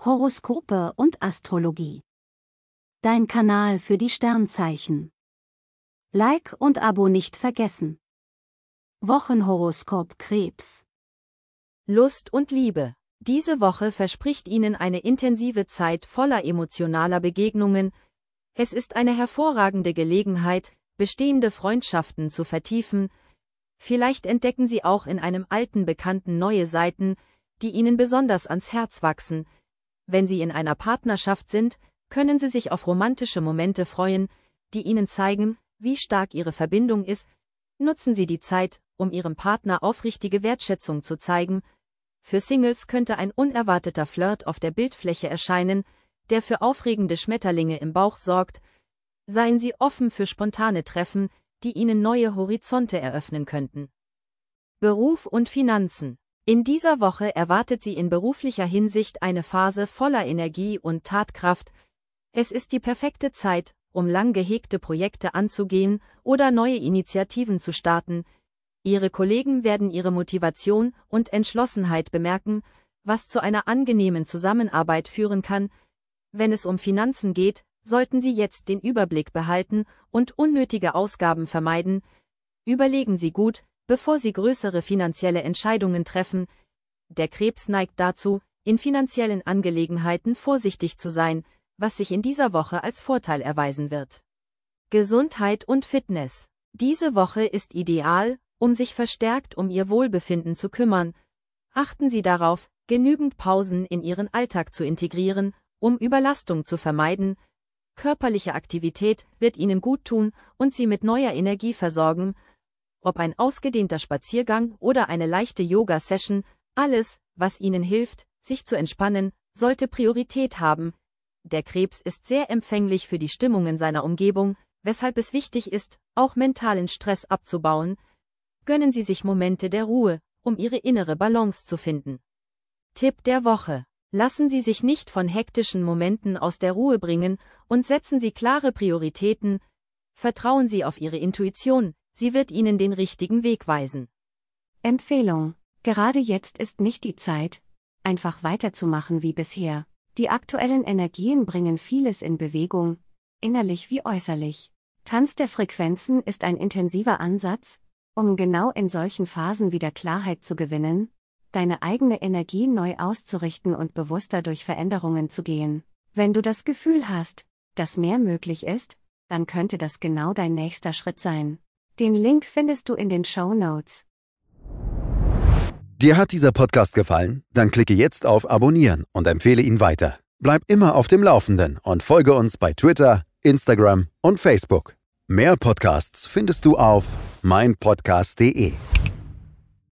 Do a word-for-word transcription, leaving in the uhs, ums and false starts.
Horoskope und Astrologie. Dein Kanal für die Sternzeichen. Like und Abo nicht vergessen. Wochenhoroskop Krebs. Lust und Liebe. Diese Woche verspricht Ihnen eine intensive Zeit voller emotionaler Begegnungen. Es ist eine hervorragende Gelegenheit, bestehende Freundschaften zu vertiefen. Vielleicht entdecken Sie auch in einem alten Bekannten neue Seiten, die Ihnen besonders ans Herz wachsen. Wenn Sie in einer Partnerschaft sind, können Sie sich auf romantische Momente freuen, die Ihnen zeigen, wie stark Ihre Verbindung ist. Nutzen Sie die Zeit, um Ihrem Partner aufrichtige Wertschätzung zu zeigen. Für Singles könnte ein unerwarteter Flirt auf der Bildfläche erscheinen, der für aufregende Schmetterlinge im Bauch sorgt. Seien Sie offen für spontane Treffen, die Ihnen neue Horizonte eröffnen könnten. Beruf und Finanzen. In dieser Woche erwartet Sie in beruflicher Hinsicht eine Phase voller Energie und Tatkraft. Es ist die perfekte Zeit, um lang gehegte Projekte anzugehen oder neue Initiativen zu starten. Ihre Kollegen werden Ihre Motivation und Entschlossenheit bemerken, was zu einer angenehmen Zusammenarbeit führen kann. Wenn es um Finanzen geht, sollten Sie jetzt den Überblick behalten und unnötige Ausgaben vermeiden. Überlegen Sie gut, bevor Sie größere finanzielle Entscheidungen treffen. Der Krebs neigt dazu, in finanziellen Angelegenheiten vorsichtig zu sein, was sich in dieser Woche als Vorteil erweisen wird. Gesundheit und Fitness. Diese Woche ist ideal, um sich verstärkt um Ihr Wohlbefinden zu kümmern. Achten Sie darauf, genügend Pausen in Ihren Alltag zu integrieren, um Überlastung zu vermeiden. Körperliche Aktivität wird Ihnen gut tun und Sie mit neuer Energie versorgen. Ob ein ausgedehnter Spaziergang oder eine leichte Yoga-Session, alles, was Ihnen hilft, sich zu entspannen, sollte Priorität haben. Der Krebs ist sehr empfänglich für die Stimmungen seiner Umgebung, weshalb es wichtig ist, auch mentalen Stress abzubauen. Gönnen Sie sich Momente der Ruhe, um Ihre innere Balance zu finden. Tipp der Woche. Lassen Sie sich nicht von hektischen Momenten aus der Ruhe bringen und setzen Sie klare Prioritäten. Vertrauen Sie auf Ihre Intuition. Sie wird Ihnen den richtigen Weg weisen. Empfehlung: Gerade jetzt ist nicht die Zeit, einfach weiterzumachen wie bisher. Die aktuellen Energien bringen vieles in Bewegung, innerlich wie äußerlich. Tanz der Frequenzen ist ein intensiver Ansatz, um genau in solchen Phasen wieder Klarheit zu gewinnen, deine eigene Energie neu auszurichten und bewusster durch Veränderungen zu gehen. Wenn du das Gefühl hast, dass mehr möglich ist, dann könnte das genau dein nächster Schritt sein. Den Link findest du in den Shownotes. Dir hat dieser Podcast gefallen? Dann klicke jetzt auf Abonnieren und empfehle ihn weiter. Bleib immer auf dem Laufenden und folge uns bei Twitter, Instagram und Facebook. Mehr Podcasts findest du auf mein podcast punkt de.